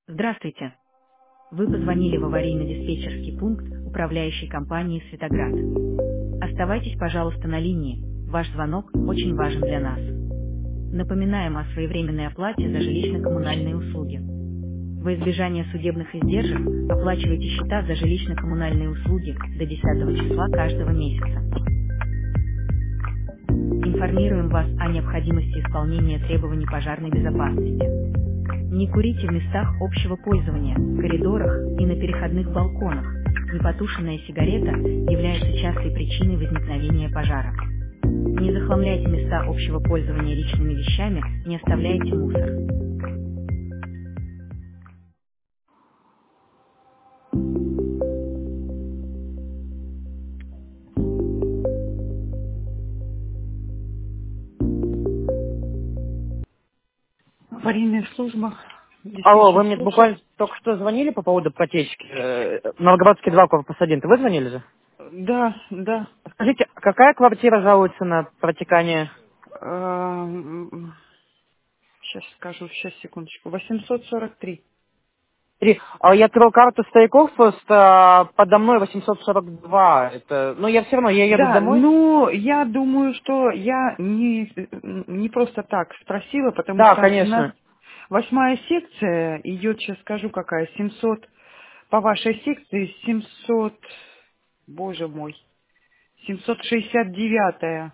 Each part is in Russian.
Здравствуйте. Вы позвонили в аварийно-диспетчерский пункт управляющей компании «Светоград». Оставайтесь, пожалуйста, на линии. Ваш звонок очень важен для нас. Напоминаем о своевременной оплате за жилищно-коммунальные услуги. Во избежание судебных издержек оплачивайте счета за жилищно-коммунальные услуги до 10 числа каждого месяца. Информируем вас о необходимости исполнения требований пожарной безопасности. Не курите в местах общего пользования, коридорах и на переходных балконах. Непотушенная сигарета является частой причиной возникновения пожара. Не захламляйте места общего пользования личными вещами, не оставляйте мусор. Аварийная служба. Алло, вы Диспетчер мне слушает. буквально только что звонили по поводу протечки. Новоградский 2, корпус 1. Вы звонили же? Да, да. Скажите, какая квартира жалуется на протекание? Сейчас скажу, сейчас, секундочку. 843. 3. А я открыл карту стояков, просто подо мной 842. Это, ну, я все равно, я еду Да, домой. ну, я думаю, что я не просто так спросила, потому Да, что у нас конечно. 8-я секция идет, сейчас скажу какая, 700, по вашей секции 700, боже мой, 769-я,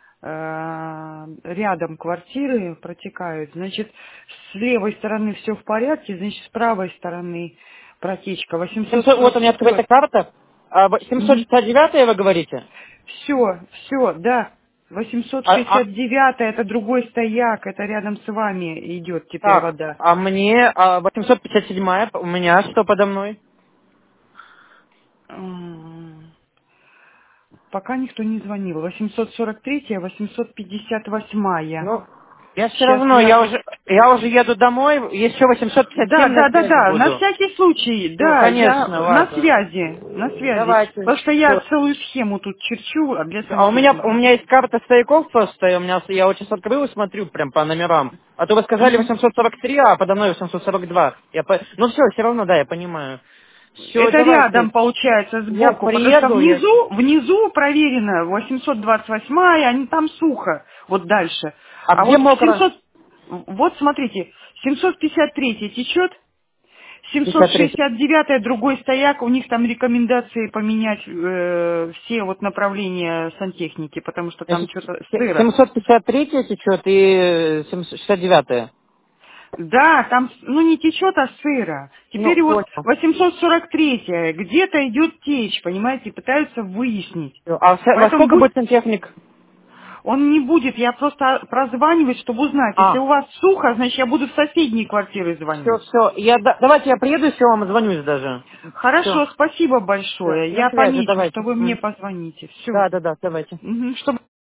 рядом квартиры протекают, значит, с левой стороны все в порядке, значит, с правой стороны протечка Вот у меня открыта 844. карта. 769 вы говорите? Все, да. А, 869 это другой стояк, это рядом с вами идет теперь так, вода. а мне 857 у меня что подо мной? М, Пока никто не звонил. 843, 858. Ну, я все Сейчас равно, я... я уже еду домой, еще Да, 857 на да, да, связи да, на буду. всякий случай, Все, да, я конечно, на ладно. связи, на связи. Давайте. Потому что я Всё. целую схему тут черчу для А у сантехники. меня есть карта стояков просто, я вот сейчас открыл и смотрю прям по номерам. А то вы сказали Мгм. 843, а подо мной 842. Ну все равно, да, я понимаю. Все, Это рядом давайте. получается Я сбоку, потому что приеду, внизу проверено 828, они там сухо, вот дальше. а А где вот мокро? 700, вот смотрите, 753 течет, 53. 769 другой стояк, у них там рекомендации поменять все вот направления сантехники, потому что там Значит, что-то сыро. 753 течет и 769. Да, там, ну не течет, а сыро. Ну, Теперь вот понял. 843 где-то идет течь, понимаете, пытаются выяснить. Во Поэтому сколько будет сантехник? он не будет, я просто прозванивать, чтобы узнать. Если А, у вас сухо, значит я буду в соседние квартиры все, звонить. все. Давайте я приеду, все вам звонюсь даже. Все. Хорошо, спасибо Все. большое. На Я связи, помечу, давайте. что вы мне позвоните. Все. Да, давайте. Чтобы